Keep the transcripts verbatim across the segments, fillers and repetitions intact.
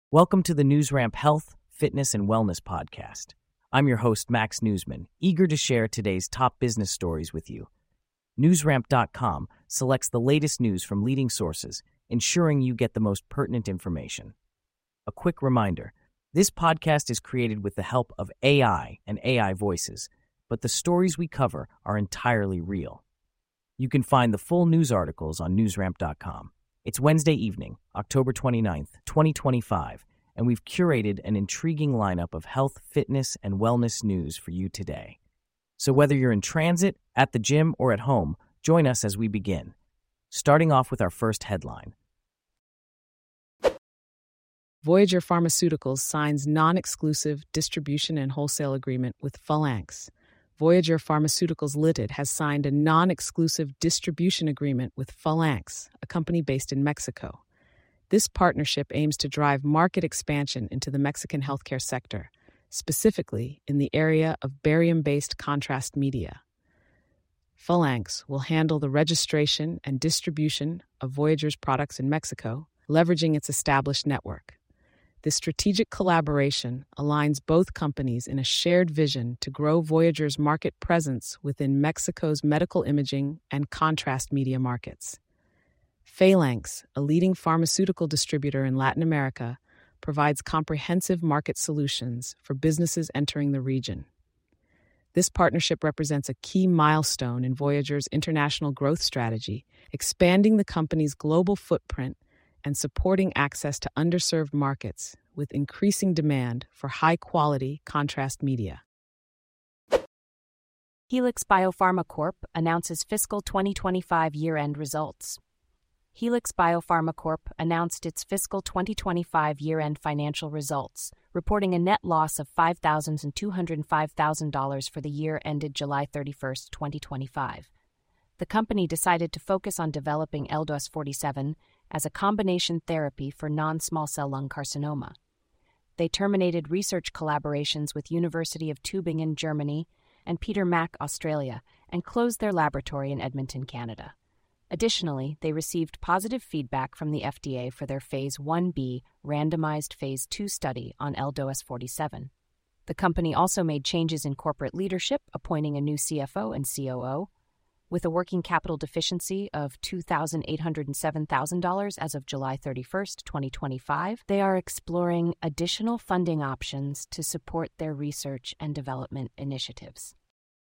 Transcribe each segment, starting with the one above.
Welcome to the NewsRamp Health, Fitness, and Wellness Podcast. I'm your host, Max Newsman, eager to share today's top business stories with you. NewsRamp dot com selects the latest news from leading sources, ensuring you get the most pertinent information. A quick reminder, this podcast is created with the help of A I and A I voices, but the stories we cover are entirely real. You can find the full news articles on NewsRamp dot com. It's Wednesday evening, October twenty-ninth, twenty twenty-five, and we've curated an intriguing lineup of health, fitness, and wellness news for you today. So whether you're in transit, at the gym, or at home, join us as we begin. Starting off with our first headline. Voyager Pharmaceuticals signs non-exclusive distribution and wholesale agreement with Phalanx. Voyager Pharmaceuticals Limited has signed a non-exclusive distribution agreement with Phalanx, a company based in Mexico. This partnership aims to drive market expansion into the Mexican healthcare sector, specifically in the area of barium-based contrast media. Phalanx will handle the registration and distribution of Voyager's products in Mexico, leveraging its established network. This strategic collaboration aligns both companies in a shared vision to grow Voyager's market presence within Mexico's medical imaging and contrast media markets. Phalanx, a leading pharmaceutical distributor in Latin America, provides comprehensive market solutions for businesses entering the region. This partnership represents a key milestone in Voyager's international growth strategy, expanding the company's global footprint and supporting access to underserved markets with increasing demand for high-quality contrast media. Helix Biopharma Corp announces fiscal twenty twenty-five year-end results. Helix Biopharma Corp announced its fiscal twenty twenty-five year-end financial results, reporting a net loss of five thousand two hundred five thousand dollars for the year ended July thirty-first, twenty twenty-five. The company decided to focus on developing L D O S forty-seven as a combination therapy for non-small cell lung carcinoma. They terminated research collaborations with University of Tübingen, Germany, and Peter Mac, Australia, and closed their laboratory in Edmonton, Canada. Additionally, they received positive feedback from the F D A for their Phase one B randomized Phase two study on L D O S forty-seven. The company also made changes in corporate leadership, appointing a new C F O and C O O. With a working capital deficiency of two hundred eight hundred seven thousand dollars as of July thirty-first, twenty twenty-five, they are exploring additional funding options to support their research and development initiatives.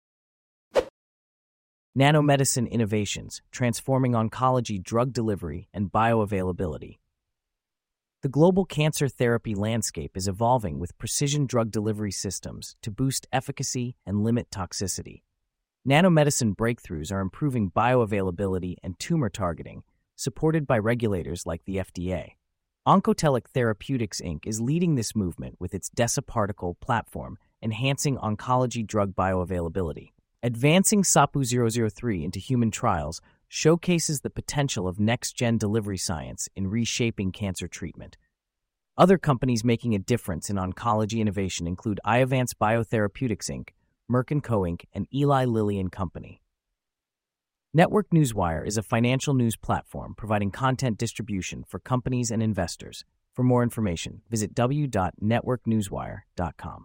Nanomedicine Innovations, transforming oncology drug delivery and bioavailability. The global cancer therapy landscape is evolving with precision drug delivery systems to boost efficacy and limit toxicity. Nanomedicine breakthroughs are improving bioavailability and tumor targeting, supported by regulators like the F D A. Oncotelic Therapeutics, Incorporated is leading this movement with its DESA-particle platform, enhancing oncology drug bioavailability. Advancing S A P U zero zero three into human trials showcases the potential of next-gen delivery science in reshaping cancer treatment. Other companies making a difference in oncology innovation include Iovance Biotherapeutics, Incorporated, Merck and Co. Incorporated, and Eli Lilly and Company. Network Newswire is a financial news platform providing content distribution for companies and investors. For more information, visit w dot network newswire dot com.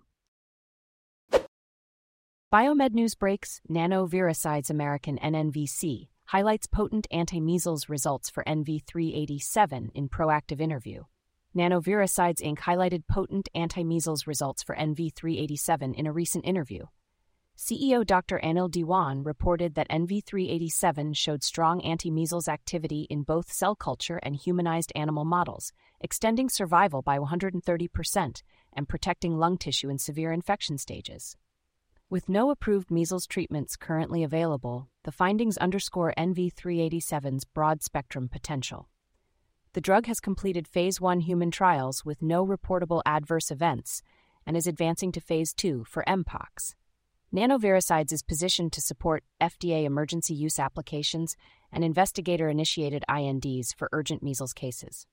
Biomed News breaks. Nanoviricides American N N V C highlights potent anti-measles results for N V three eighty-seven in proactive interview. Nanoviricides, Incorporated highlighted potent anti-measles results for N V three eighty-seven in a recent interview. C E O Doctor Anil Dewan reported that N V three eighty-seven showed strong anti-measles activity in both cell culture and humanized animal models, extending survival by one hundred thirty percent and protecting lung tissue in severe infection stages. With no approved measles treatments currently available, the findings underscore N V three eighty-seven's broad-spectrum potential. The drug has completed Phase one human trials with no reportable adverse events and is advancing to Phase two for Mpox. Nanoviricides is positioned to support F D A emergency use applications and investigator-initiated I N Ds for urgent measles cases.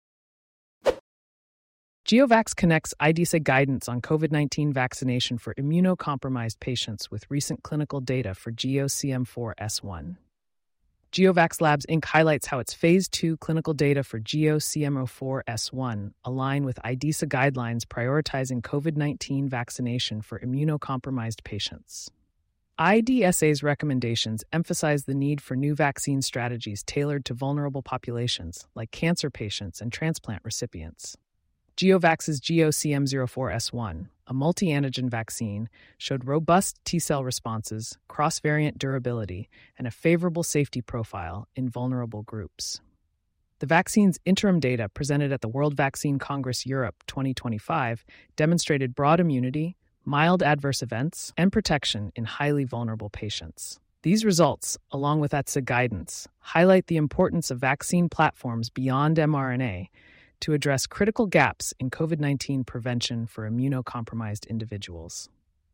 GeoVax connects IDESA guidance on COVID nineteen vaccination for immunocompromised patients with recent clinical data for G E O C M four S one. GeoVax Labs, Incorporated highlights how its Phase two clinical data for Geo C M zero four S one align with I D S A guidelines prioritizing COVID nineteen vaccination for immunocompromised patients. I D S A's recommendations emphasize the need for new vaccine strategies tailored to vulnerable populations like cancer patients and transplant recipients. GeoVax's Geo C M zero four S one, a multi-antigen vaccine, showed robust T-cell responses, cross-variant durability, and a favorable safety profile in vulnerable groups. The vaccine's interim data presented at the World Vaccine Congress Europe twenty twenty-five demonstrated broad immunity, mild adverse events, and protection in highly vulnerable patients. These results, along with I D S A guidance, highlight the importance of vaccine platforms beyond mRNA to address critical gaps in COVID nineteen prevention for immunocompromised individuals.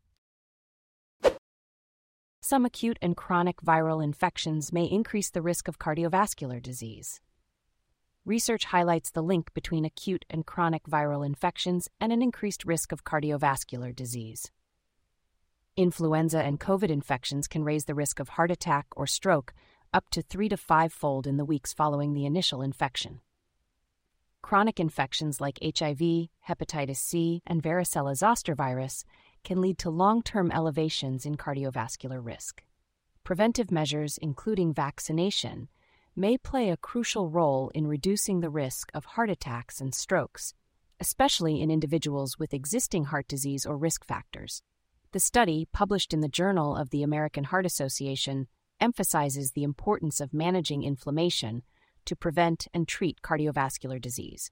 Some acute and chronic viral infections may increase the risk of cardiovascular disease. Research highlights the link between acute and chronic viral infections and an increased risk of cardiovascular disease. Influenza and COVID infections can raise the risk of heart attack or stroke up to three to five-fold in the weeks following the initial infection. Chronic infections like H I V, hepatitis C, and varicella zoster virus can lead to long-term elevations in cardiovascular risk. Preventive measures, including vaccination, may play a crucial role in reducing the risk of heart attacks and strokes, especially in individuals with existing heart disease or risk factors. The study, published in the Journal of the American Heart Association, emphasizes the importance of managing inflammation to prevent and treat cardiovascular disease.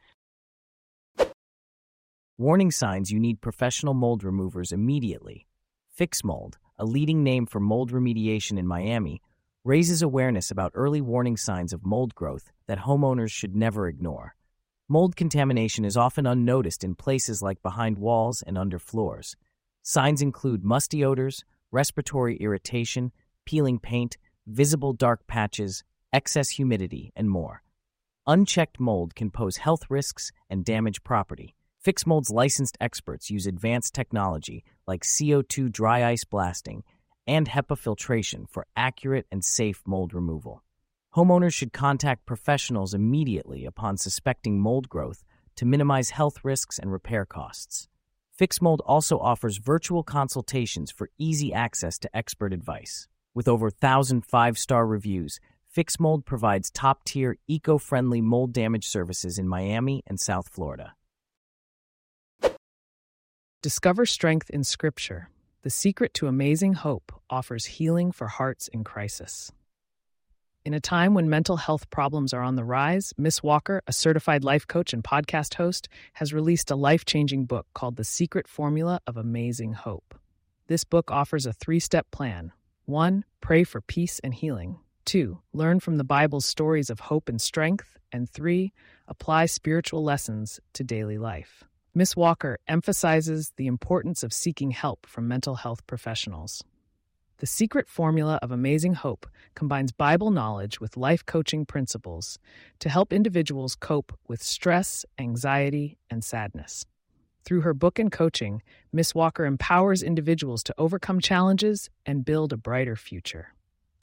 Warning signs: you need professional mold removers immediately. FixMold, a leading name for mold remediation in Miami, raises awareness about early warning signs of mold growth that homeowners should never ignore. Mold contamination is often unnoticed in places like behind walls and under floors. Signs include musty odors, respiratory irritation, peeling paint, visible dark patches, excess humidity, and more. Unchecked mold can pose health risks and damage property. FixMold's licensed experts use advanced technology like C O two dry ice blasting and HEPA filtration for accurate and safe mold removal. Homeowners should contact professionals immediately upon suspecting mold growth to minimize health risks and repair costs. FixMold also offers virtual consultations for easy access to expert advice. With over one thousand five-star reviews, FixMold provides top-tier, eco-friendly mold damage services in Miami and South Florida. Discover strength in Scripture. The Secret to Amazing Hope offers healing for hearts in crisis. In a time when mental health problems are on the rise, Miss Walker, a certified life coach and podcast host, has released a life-changing book called The Secret Formula of Amazing Hope. This book offers a three-step plan. One, pray for peace and healing. Two, learn from the Bible's stories of hope and strength. And three, apply spiritual lessons to daily life. Miss Walker emphasizes the importance of seeking help from mental health professionals. The Secret Formula of Amazing Hope combines Bible knowledge with life coaching principles to help individuals cope with stress, anxiety, and sadness. Through her book and coaching, Miss Walker empowers individuals to overcome challenges and build a brighter future.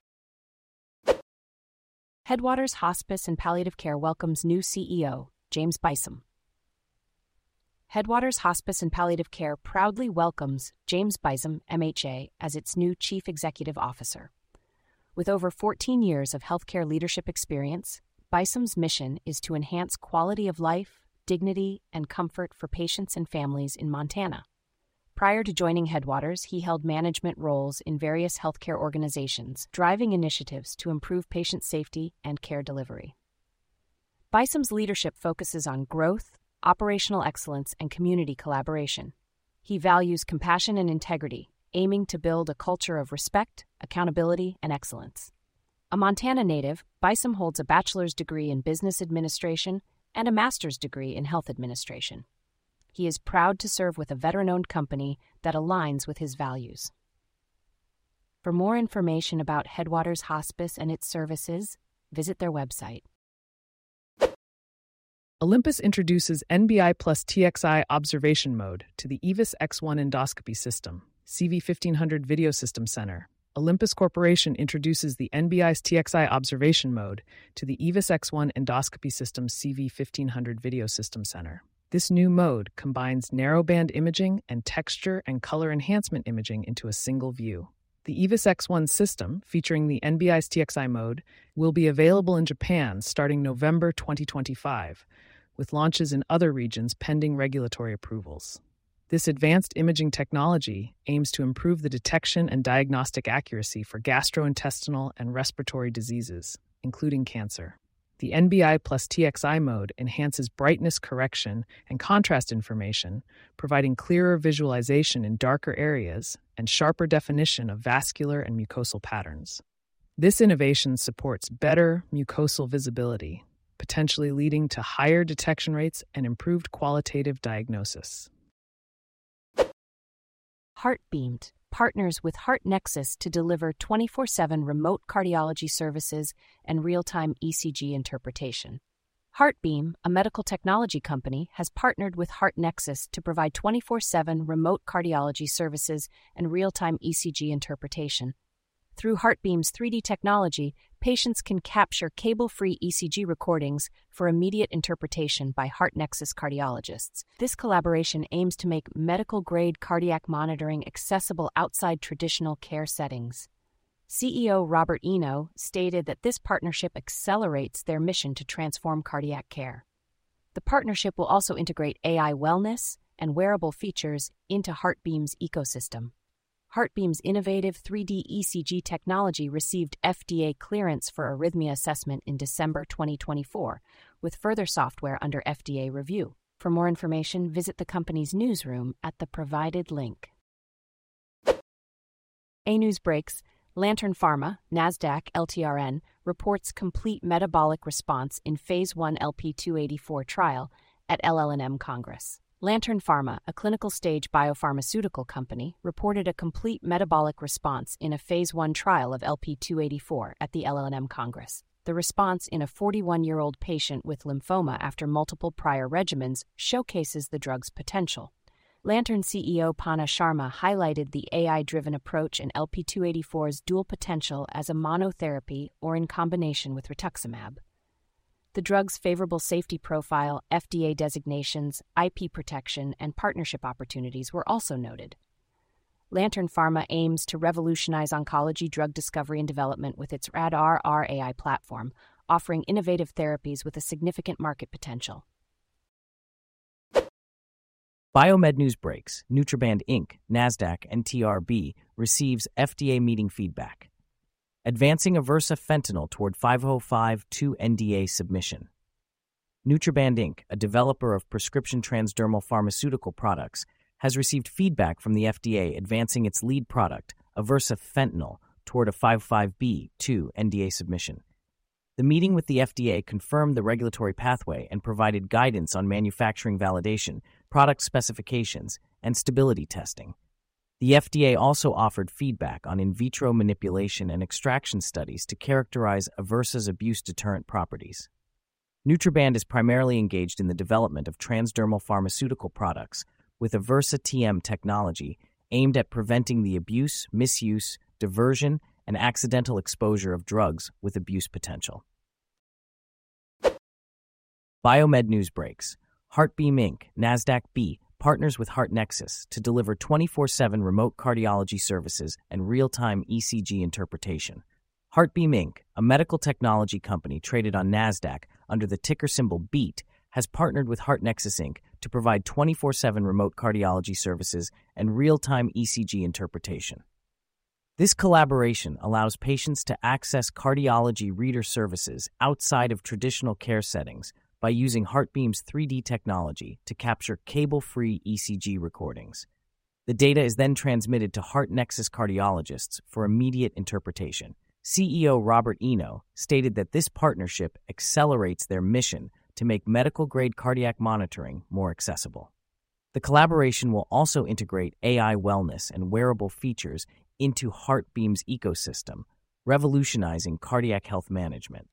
Headwaters Hospice and Palliative Care welcomes new C E O, James Bison. Headwaters Hospice and Palliative Care proudly welcomes James Bison, M H A, as its new Chief Executive Officer. With over fourteen years of healthcare leadership experience, Bison's mission is to enhance quality of life, dignity, and comfort for patients and families in Montana. Prior to joining Headwaters, he held management roles in various healthcare organizations, driving initiatives to improve patient safety and care delivery. Bison's leadership focuses on growth, operational excellence, and community collaboration. He values compassion and integrity, aiming to build a culture of respect, accountability, and excellence. A Montana native, Bison holds a bachelor's degree in business administration and a master's degree in health administration. He is proud to serve with a veteran-owned company that aligns with his values. For more information about Headwaters Hospice and its services, visit their website. Olympus introduces N B I plus T X I observation mode to the EVIS X one endoscopy system, C V fifteen hundred Video System Center, Olympus Corporation introduces the N B I's T X I observation mode to the EVIS X one Endoscopy System's C V fifteen hundred Video System Center. This new mode combines narrowband imaging and texture and color enhancement imaging into a single view. The EVIS X one system, featuring the N B I's T X I mode, will be available in Japan starting November twenty twenty-five, with launches in other regions pending regulatory approvals. This advanced imaging technology aims to improve the detection and diagnostic accuracy for gastrointestinal and respiratory diseases, including cancer. The N B I plus T X I mode enhances brightness correction and contrast information, providing clearer visualization in darker areas and sharper definition of vascular and mucosal patterns. This innovation supports better mucosal visibility, potentially leading to higher detection rates and improved qualitative diagnosis. HeartBeam partners with HeartNexus to deliver twenty-four seven remote cardiology services and real-time E C G interpretation. HeartBeam, a medical technology company, has partnered with HeartNexus to provide twenty-four seven remote cardiology services and real-time E C G interpretation. Through HeartBeam's three D technology, patients can capture cable-free E C G recordings for immediate interpretation by HeartNexus cardiologists. This collaboration aims to make medical-grade cardiac monitoring accessible outside traditional care settings. C E O Robert Eno stated that this partnership accelerates their mission to transform cardiac care. The partnership will also integrate A I wellness and wearable features into HeartBeam's ecosystem. HeartBeam's innovative three D E C G technology received F D A clearance for arrhythmia assessment in December twenty twenty-four, with further software under F D A review. For more information, visit the company's newsroom at the provided link. A News Breaks, Lantern Pharma, NASDAQ L T R N, reports complete metabolic response in Phase one L P two eighty-four trial at L L N M Congress. Lantern Pharma, a clinical-stage biopharmaceutical company, reported a complete metabolic response in a Phase one trial of L P two eighty-four at the L L N M Congress. The response in a forty-one-year-old patient with lymphoma after multiple prior regimens showcases the drug's potential. Lantern C E O Panna Sharma highlighted the A I-driven approach in L P two eighty-four's dual potential as a monotherapy or in combination with rituximab. The drug's favorable safety profile, F D A designations, I P protection, and partnership opportunities were also noted. Lantern Pharma aims to revolutionize oncology drug discovery and development with its RAD-R R A I platform, offering innovative therapies with a significant market potential. Biomed News Breaks, Nutraband Incorporated, NASDAQ, and T R B receives F D A meeting feedback. Advancing Aversa fentanyl toward five oh five two N D A submission. Nutraband Incorporated, a developer of prescription transdermal pharmaceutical products, has received feedback from the F D A advancing its lead product, Aversa fentanyl, toward a five oh five B two N D A submission. The meeting with the F D A confirmed the regulatory pathway and provided guidance on manufacturing validation, product specifications, and stability testing. The F D A also offered feedback on in vitro manipulation and extraction studies to characterize Aversa's abuse deterrent properties. Nutraband is primarily engaged in the development of transdermal pharmaceutical products with Aversa T M technology aimed at preventing the abuse, misuse, diversion, and accidental exposure of drugs with abuse potential. Biomed News Breaks. HeartBeam Incorporated, NASDAQ B, partners with HeartNexus to deliver twenty-four seven remote cardiology services and real-time E C G interpretation. HeartBeam Incorporated, a medical technology company traded on NASDAQ under the ticker symbol BEAT, has partnered with HeartNexus Incorporated to provide twenty-four seven remote cardiology services and real-time E C G interpretation. This collaboration allows patients to access cardiology reader services outside of traditional care settings by using HeartBeam's three D technology to capture cable-free E C G recordings. The data is then transmitted to HeartNexus cardiologists for immediate interpretation. C E O Robert Eno stated that this partnership accelerates their mission to make medical-grade cardiac monitoring more accessible. The collaboration will also integrate A I wellness and wearable features into HeartBeam's ecosystem, revolutionizing cardiac health management.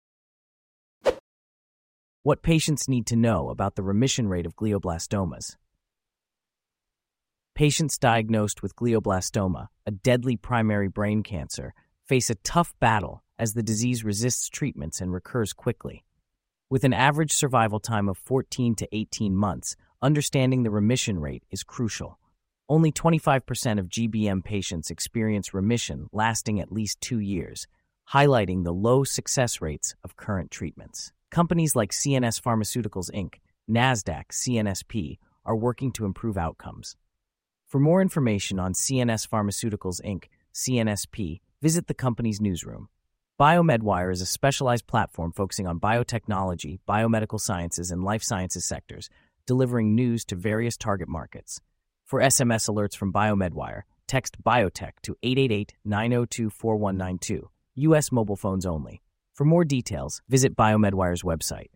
What patients need to know about the remission rate of glioblastomas. Patients diagnosed with glioblastoma, a deadly primary brain cancer, face a tough battle as the disease resists treatments and recurs quickly. With an average survival time of fourteen to eighteen months, understanding the remission rate is crucial. Only twenty-five percent of G B M patients experience remission lasting at least two years, highlighting the low success rates of current treatments. Companies like C N S Pharmaceuticals, Incorporated, NASDAQ, C N S P, are working to improve outcomes. For more information on C N S Pharmaceuticals, Incorporated, C N S P, visit the company's newsroom. BioMedWire is a specialized platform focusing on biotechnology, biomedical sciences, and life sciences sectors, delivering news to various target markets. For S M S alerts from BioMedWire, text BIOTech to eight eight eight, nine zero two, four one nine two, U S mobile phones only. For more details, visit BioMedWire's website.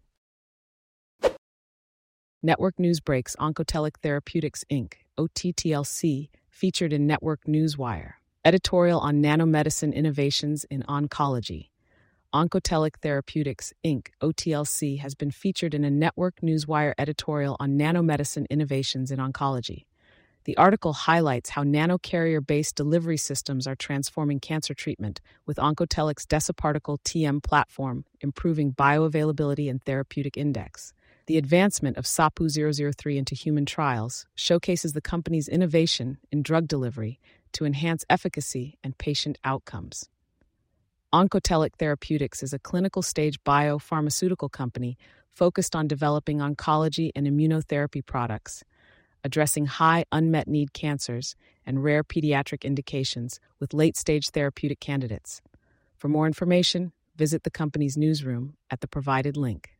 Network News Breaks Oncotelic Therapeutics, Incorporated, O T T L C, featured in Network Newswire. Editorial on Nanomedicine Innovations in Oncology. Oncotelic Therapeutics, Incorporated, O T L C, has been featured in a Network Newswire editorial on nanomedicine innovations in oncology. The article highlights how nanocarrier-based delivery systems are transforming cancer treatment, with Oncotelic's Deciparticle T M platform improving bioavailability and therapeutic index. The advancement of S A P U zero zero three into human trials showcases the company's innovation in drug delivery to enhance efficacy and patient outcomes. Oncotelic Therapeutics is a clinical-stage biopharmaceutical company focused on developing oncology and immunotherapy products, addressing high unmet need cancers and rare pediatric indications with late-stage therapeutic candidates. For more information, visit the company's newsroom at the provided link.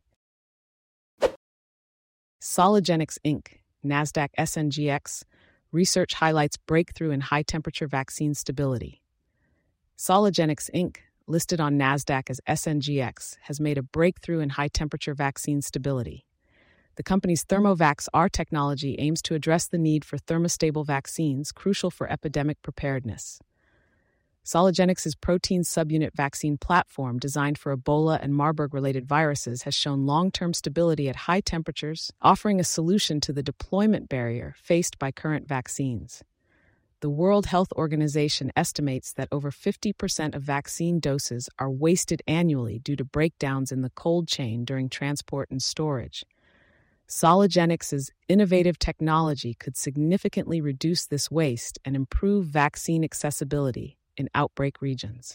Sologenics, Incorporated, NASDAQ S N G X, research highlights breakthrough in high-temperature vaccine stability. Sologenics, Incorporated, listed on NASDAQ as S N G X, has made a breakthrough in high-temperature vaccine stability. The company's ThermoVax R technology aims to address the need for thermostable vaccines crucial for epidemic preparedness. Sologenics' protein subunit vaccine platform, designed for Ebola and Marburg-related viruses, has shown long-term stability at high temperatures, offering a solution to the deployment barrier faced by current vaccines. The World Health Organization estimates that over fifty percent of vaccine doses are wasted annually due to breakdowns in the cold chain during transport and storage. Sologenics' innovative technology could significantly reduce this waste and improve vaccine accessibility in outbreak regions.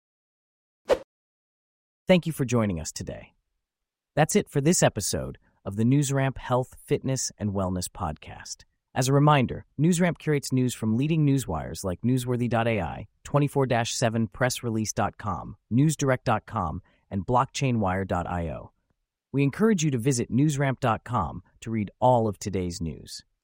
Thank you for joining us today. That's it for this episode of the NewsRamp Health, Fitness, and Wellness podcast. As a reminder, NewsRamp curates news from leading newswires like Newsworthy dot A I, twenty-four seven press release dot com, newsdirect dot com, and blockchain wire dot io. We encourage you to visit newsramp dot com to read all of today's news.